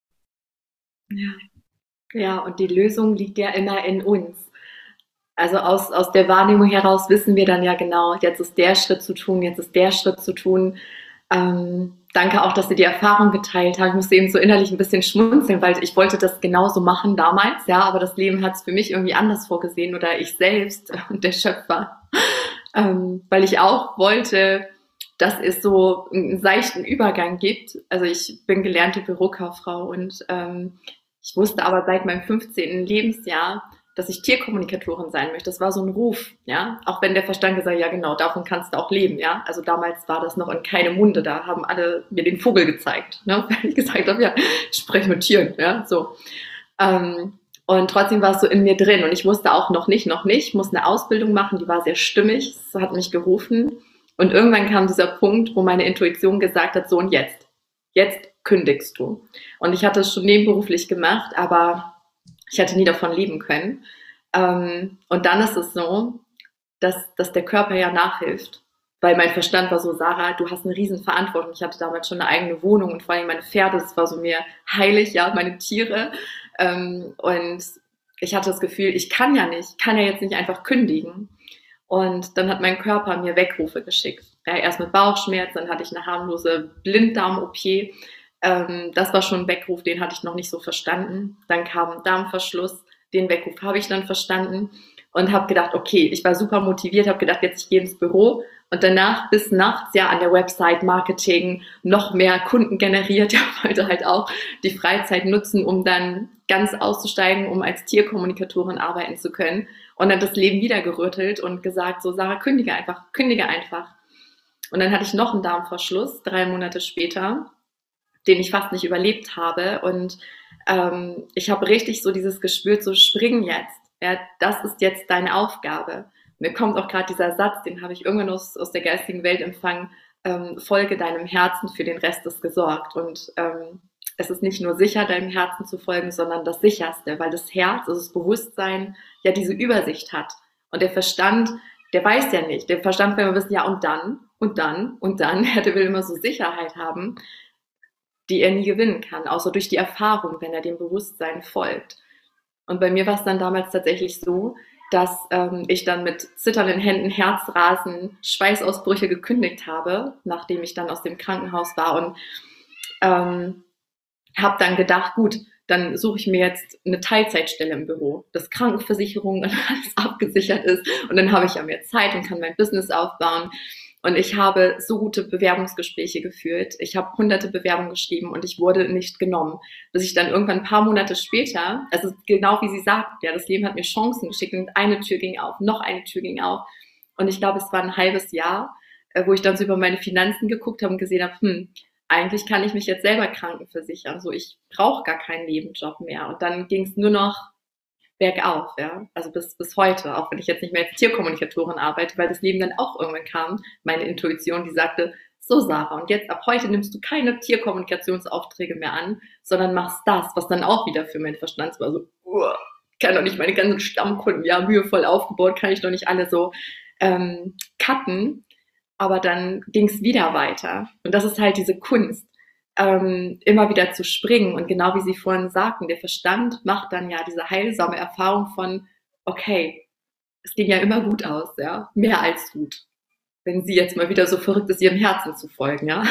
Ja, ja, und die Lösung liegt ja immer in uns. Also aus, aus der Wahrnehmung heraus wissen wir dann ja genau, jetzt ist der Schritt zu tun, jetzt ist der Schritt zu tun. Ähm, danke auch, dass Sie die Erfahrung geteilt haben. Ich musste eben so innerlich ein bisschen schmunzeln, weil ich wollte das genauso machen damals, ja, aber das Leben hat es für mich irgendwie anders vorgesehen oder ich selbst und der Schöpfer. Ähm, weil ich auch wollte, dass es so einen seichten Übergang gibt. Also ich bin gelernte Bürokauffrau und ähm, ich wusste aber seit meinem fünfzehnten Lebensjahr, dass ich Tierkommunikatorin sein möchte. Das war so ein Ruf, ja. Auch wenn der Verstand gesagt hat, ja genau, davon kannst du auch leben, ja. Also damals war das noch in keinem Munde, da haben alle mir den Vogel gezeigt, ne, weil ich gesagt habe, ja, ich spreche mit Tieren, ja, so. Ähm, und trotzdem war es so in mir drin und ich wusste auch noch nicht, noch nicht, musste eine Ausbildung machen, die war sehr stimmig, das hat mich gerufen und irgendwann kam dieser Punkt, wo meine Intuition gesagt hat, so und jetzt, jetzt kündigst du. Und ich hatte es schon nebenberuflich gemacht, aber ich hatte nie davon leben können. Ähm, und dann ist es so, dass, dass der Körper ja nachhilft. Weil mein Verstand war so, Sarah, du hast eine riesen Verantwortung. Ich hatte damals schon eine eigene Wohnung und vor allem meine Pferde, das war so mir heilig, ja, meine Tiere. Ähm, und ich hatte das Gefühl, ich kann ja nicht, kann ja jetzt nicht einfach kündigen. Und dann hat mein Körper mir Weckrufe geschickt. Ja, erst mit Bauchschmerz, dann hatte ich eine harmlose Blinddarm-O P. Ähm, das war schon ein Weckruf, den hatte ich noch nicht so verstanden. Dann kam ein Darmverschluss, den Weckruf habe ich dann verstanden und habe gedacht, okay, ich war super motiviert, habe gedacht, jetzt ich gehe ins Büro Und danach bis nachts ja an der Website Marketing noch mehr Kunden generiert. Ja, wollte halt auch die Freizeit nutzen, um dann ganz auszusteigen, um als Tierkommunikatorin arbeiten zu können. Und dann das Leben wieder gerüttelt und gesagt, so Sarah, kündige einfach, kündige einfach. Und dann hatte ich noch einen Darmverschluss, drei Monate später, den ich fast nicht überlebt habe. Und ähm, ich habe richtig so dieses gespürt, so spring jetzt. Ja, das ist jetzt deine Aufgabe. Mir kommt auch gerade dieser Satz, den habe ich irgendwann aus, aus der geistigen Welt empfangen, ähm, folge deinem Herzen, für den Rest ist gesorgt. Und ähm, es ist nicht nur sicher, deinem Herzen zu folgen, sondern das Sicherste, weil das Herz, also das Bewusstsein, ja diese Übersicht hat. Und der Verstand, der weiß ja nicht. Der Verstand will immer wissen, ja und dann, und dann, und dann. Der will immer so Sicherheit haben, die er nie gewinnen kann, außer durch die Erfahrung, wenn er dem Bewusstsein folgt. Und bei mir war es dann damals tatsächlich so, dass ähm, ich dann mit zitternden Händen, Herzrasen, Schweißausbrüche gekündigt habe, nachdem ich dann aus dem Krankenhaus war und ähm, habe dann gedacht, gut, dann suche ich mir jetzt eine Teilzeitstelle im Büro, dass Krankenversicherung und alles abgesichert ist und dann habe ich ja mehr Zeit und kann mein Business aufbauen. Und ich habe so gute Bewerbungsgespräche geführt. Ich habe hunderte Bewerbungen geschrieben und ich wurde nicht genommen. Bis ich dann irgendwann ein paar Monate später, also genau wie sie sagt, ja, das Leben hat mir Chancen geschickt und eine Tür ging auf, noch eine Tür ging auf. Und ich glaube, es war ein halbes Jahr, wo ich dann so über meine Finanzen geguckt habe und gesehen habe, hm, eigentlich kann ich mich jetzt selber krankenversichern. So, ich brauche gar keinen Nebenjob mehr. Und dann ging es nur noch bergauf, ja, also bis, bis heute, auch wenn ich jetzt nicht mehr als Tierkommunikatorin arbeite, weil das Leben dann auch irgendwann kam, meine Intuition, die sagte, so Sarah, und jetzt ab heute nimmst du keine Tierkommunikationsaufträge mehr an, sondern machst das, was dann auch wieder für meinen Verstand war, so, uh, kann doch nicht meine ganzen Stammkunden, ja, mühevoll aufgebaut, kann ich doch nicht alle so ähm, cutten, aber dann ging es wieder weiter und das ist halt diese Kunst, Ähm, immer wieder zu springen und genau wie Sie vorhin sagten, der Verstand macht dann ja diese heilsame Erfahrung von, okay, es ging ja immer gut aus, ja, mehr als gut, wenn sie jetzt mal wieder so verrückt ist, ihrem Herzen zu folgen, ja.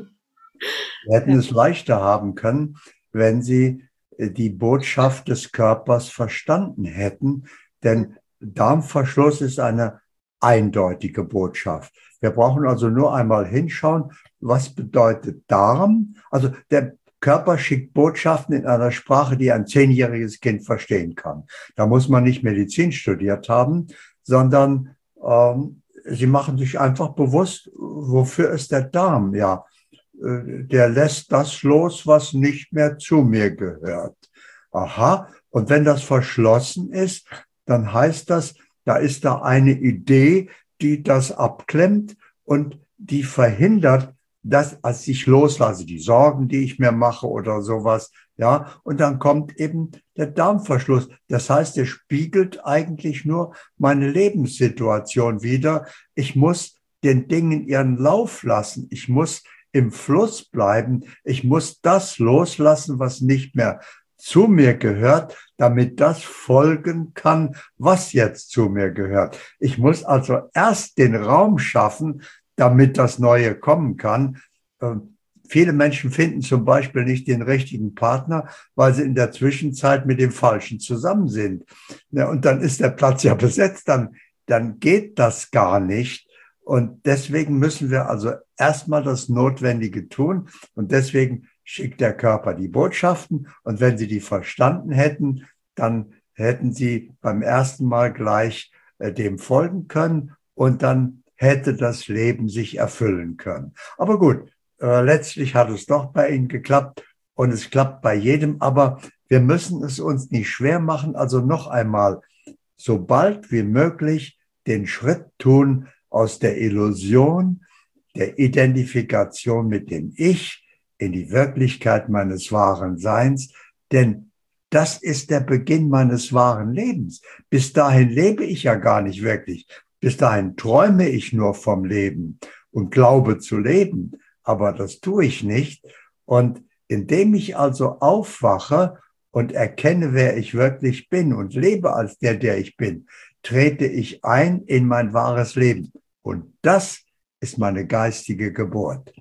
Wir hätten es leichter haben können, wenn Sie die Botschaft des Körpers verstanden hätten, denn Darmverschluss ist eine eindeutige Botschaft. Wir brauchen also nur einmal hinschauen, was bedeutet Darm? Also der Körper schickt Botschaften in einer Sprache, die ein zehnjähriges Kind verstehen kann. Da muss man nicht Medizin studiert haben, sondern ähm, sie machen sich einfach bewusst, wofür ist der Darm? Ja, äh, der lässt das los, was nicht mehr zu mir gehört. Aha, und wenn das verschlossen ist, dann heißt das, da ist da eine Idee, die das abklemmt und die verhindert, dass, als ich loslasse, die Sorgen, die ich mir mache oder sowas, ja, und dann kommt eben der Darmverschluss. Das heißt, er spiegelt eigentlich nur meine Lebenssituation wider. Ich muss den Dingen ihren Lauf lassen. Ich muss im Fluss bleiben. Ich muss das loslassen, was nicht mehr zu mir gehört, damit das folgen kann, was jetzt zu mir gehört. Ich muss also erst den Raum schaffen, damit das Neue kommen kann. Ähm, viele Menschen finden zum Beispiel nicht den richtigen Partner, weil sie in der Zwischenzeit mit dem Falschen zusammen sind. Ja, und dann ist der Platz ja besetzt, dann, dann geht das gar nicht. Und deswegen müssen wir also erstmal das Notwendige tun. Und deswegen schickt der Körper die Botschaften. Und wenn Sie die verstanden hätten, dann hätten Sie beim ersten Mal gleich äh, dem folgen können und dann hätte das Leben sich erfüllen können. Aber gut, äh, letztlich hat es doch bei Ihnen geklappt und es klappt bei jedem. Aber wir müssen es uns nicht schwer machen. Also noch einmal, so bald wie möglich den Schritt tun aus der Illusion, der Identifikation mit dem Ich in die Wirklichkeit meines wahren Seins. Denn das ist der Beginn meines wahren Lebens. Bis dahin lebe ich ja gar nicht wirklich. Bis dahin träume ich nur vom Leben und glaube zu leben, aber das tue ich nicht. Und indem ich also aufwache und erkenne, wer ich wirklich bin und lebe als der, der ich bin, trete ich ein in mein wahres Leben. Und das ist meine geistige Geburt.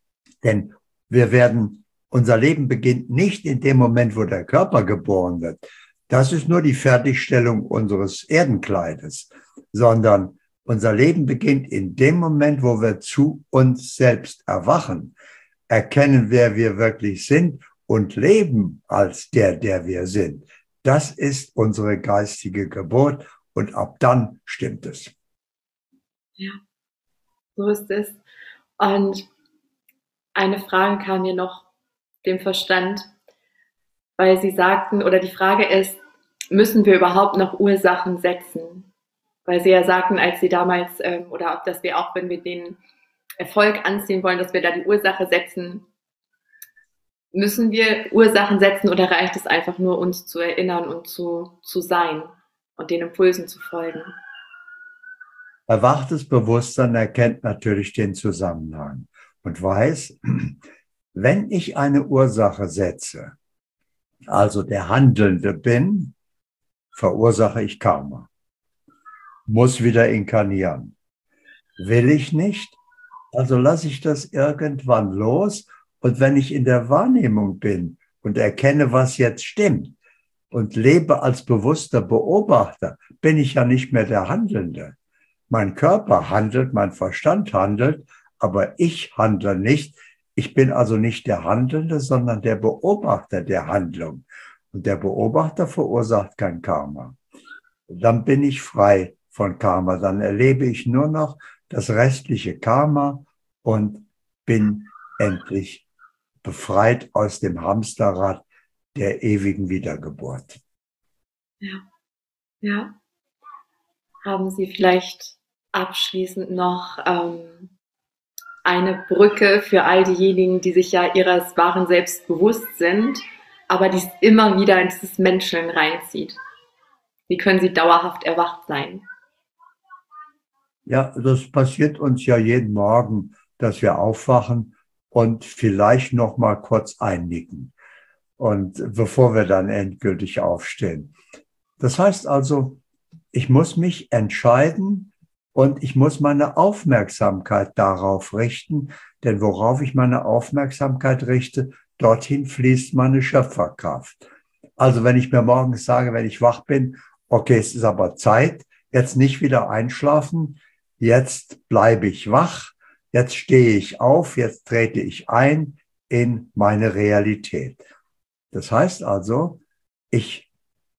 Denn wir werden, unser Leben beginnt nicht in dem Moment, wo der Körper geboren wird. Das ist nur die Fertigstellung unseres Erdenkleides, sondern Unser Leben beginnt in dem Moment, wo wir zu uns selbst erwachen, erkennen, wer wir wirklich sind und leben als der, der wir sind. Das ist unsere geistige Geburt und ab dann stimmt es. Ja, so ist es. Und eine Frage kam mir noch dem Verstand, weil Sie sagten, oder die Frage ist, müssen wir überhaupt noch Ursachen setzen? Weil Sie ja sagten, als Sie damals, ähm, oder ob dass wir auch, wenn wir den Erfolg anziehen wollen, dass wir da die Ursache setzen. Müssen wir Ursachen setzen oder reicht es einfach nur, uns zu erinnern und zu, zu sein und den Impulsen zu folgen? Erwachtes Bewusstsein erkennt natürlich den Zusammenhang und weiß, wenn ich eine Ursache setze, also der Handelnde bin, verursache ich Karma. Muss wieder inkarnieren. Will ich nicht, also lasse ich das irgendwann los. Und wenn ich in der Wahrnehmung bin und erkenne, was jetzt stimmt und lebe als bewusster Beobachter, bin ich ja nicht mehr der Handelnde. Mein Körper handelt, mein Verstand handelt, aber ich handle nicht. Ich bin also nicht der Handelnde, sondern der Beobachter der Handlung. Und der Beobachter verursacht kein Karma. Dann bin ich frei von Karma. Dann erlebe ich nur noch das restliche Karma und bin endlich befreit aus dem Hamsterrad der ewigen Wiedergeburt. Ja, ja. Haben Sie vielleicht abschließend noch ähm, eine Brücke für all diejenigen, die sich ja ihres wahren Selbst bewusst sind, aber dies immer wieder in dieses Menscheln reinzieht? Wie können sie dauerhaft erwacht sein? Ja, das passiert uns ja jeden Morgen, dass wir aufwachen und vielleicht noch mal kurz einnicken. Und bevor wir dann endgültig aufstehen. Das heißt also, ich muss mich entscheiden und ich muss meine Aufmerksamkeit darauf richten, denn worauf ich meine Aufmerksamkeit richte, dorthin fließt meine Schöpferkraft. Also wenn ich mir morgens sage, wenn ich wach bin, okay, es ist aber Zeit, jetzt nicht wieder einschlafen, jetzt bleibe ich wach, jetzt stehe ich auf, jetzt trete ich ein in meine Realität. Das heißt also, ich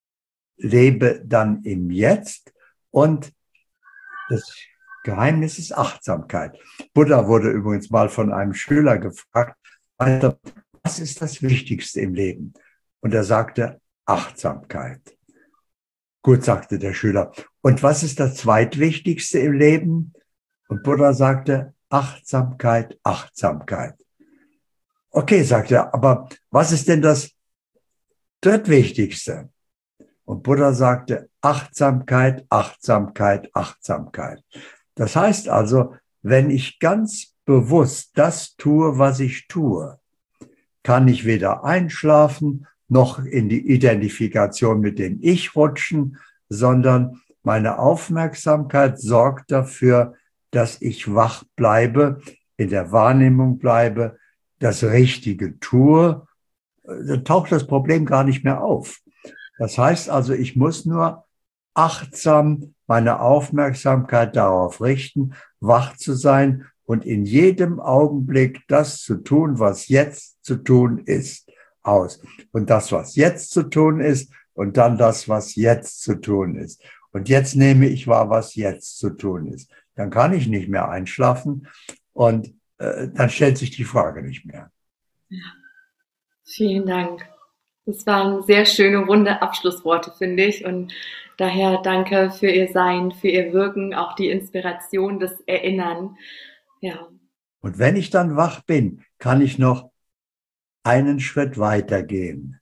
lebe dann im Jetzt und das Geheimnis ist Achtsamkeit. Buddha wurde übrigens mal von einem Schüler gefragt, was ist das Wichtigste im Leben? Und er sagte, Achtsamkeit. Gut, sagte der Schüler. Und was ist das Zweitwichtigste im Leben? Und Buddha sagte, Achtsamkeit, Achtsamkeit. Okay, sagte er, aber was ist denn das Drittwichtigste? Und Buddha sagte, Achtsamkeit, Achtsamkeit, Achtsamkeit. Das heißt also, wenn ich ganz bewusst das tue, was ich tue, kann ich weder einschlafen, noch in die Identifikation mit dem Ich rutschen, sondern meine Aufmerksamkeit sorgt dafür, dass ich wach bleibe, in der Wahrnehmung bleibe, das Richtige tue. Dann taucht das Problem gar nicht mehr auf. Das heißt also, ich muss nur achtsam meine Aufmerksamkeit darauf richten, wach zu sein und in jedem Augenblick das zu tun, was jetzt zu tun ist, aus. Und das, was jetzt zu tun ist, und dann das, was jetzt zu tun ist. Und jetzt nehme ich wahr, was jetzt zu tun ist. Dann kann ich nicht mehr einschlafen und äh, dann stellt sich die Frage nicht mehr. Ja. Vielen Dank. Das waren sehr schöne, runde Abschlussworte, finde ich. Und daher danke für Ihr Sein, für Ihr Wirken, auch die Inspiration, das Erinnern. Ja. Und wenn ich dann wach bin, kann ich noch einen Schritt weitergehen.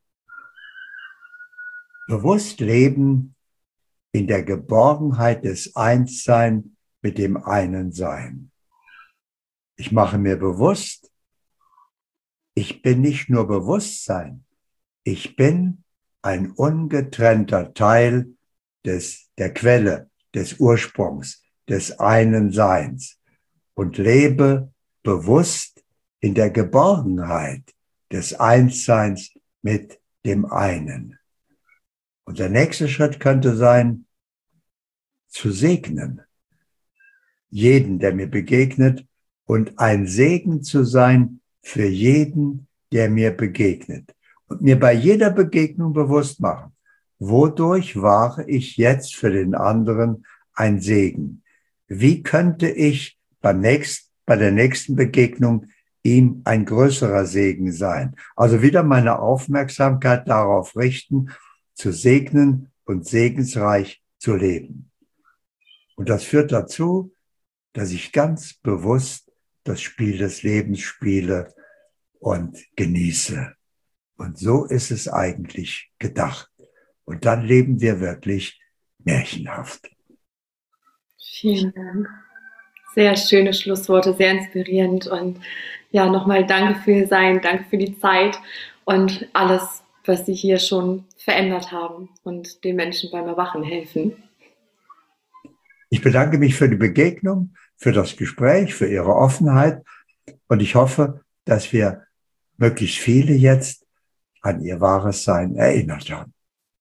Bewusst leben in der Geborgenheit des Einssein mit dem einen Sein. Ich mache mir bewusst, ich bin nicht nur Bewusstsein, ich bin ein ungetrennter Teil des, der Quelle, des Ursprungs, des einen Seins und lebe bewusst in der Geborgenheit des Einsseins mit dem einen. Und der nächste Schritt könnte sein, zu segnen. jeden, der mir begegnet, und ein Segen zu sein für jeden, der mir begegnet. Und mir bei jeder Begegnung bewusst machen, wodurch war ich jetzt für den anderen ein Segen? Wie könnte ich beim nächsten, bei der nächsten Begegnung ihm ein größerer Segen sein? Also wieder meine Aufmerksamkeit darauf richten, zu segnen und segensreich zu leben. Und das führt dazu, dass ich ganz bewusst das Spiel des Lebens spiele und genieße. Und so ist es eigentlich gedacht. Und dann leben wir wirklich märchenhaft. Vielen Dank. Sehr schöne Schlussworte, sehr inspirierend. Und ja, nochmal danke für Ihr Sein, danke für die Zeit und alles, was Sie hier schon verändert haben und den Menschen beim Erwachen helfen. Ich bedanke mich für die Begegnung, für das Gespräch, für Ihre Offenheit und ich hoffe, dass wir möglichst viele jetzt an ihr wahres Sein erinnert haben.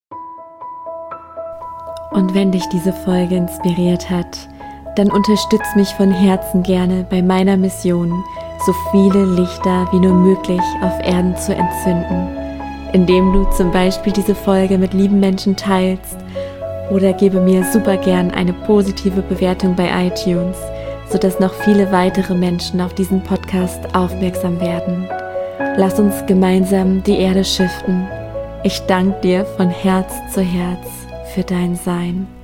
Und wenn dich diese Folge inspiriert hat, dann unterstütz mich von Herzen gerne bei meiner Mission, so viele Lichter wie nur möglich auf Erden zu entzünden, indem du zum Beispiel diese Folge mit lieben Menschen teilst oder gebe mir super gern eine positive Bewertung bei iTunes, sodass noch viele weitere Menschen auf diesen Podcast aufmerksam werden. Lass uns gemeinsam die Erde shiften. Ich danke dir von Herz zu Herz für dein Sein.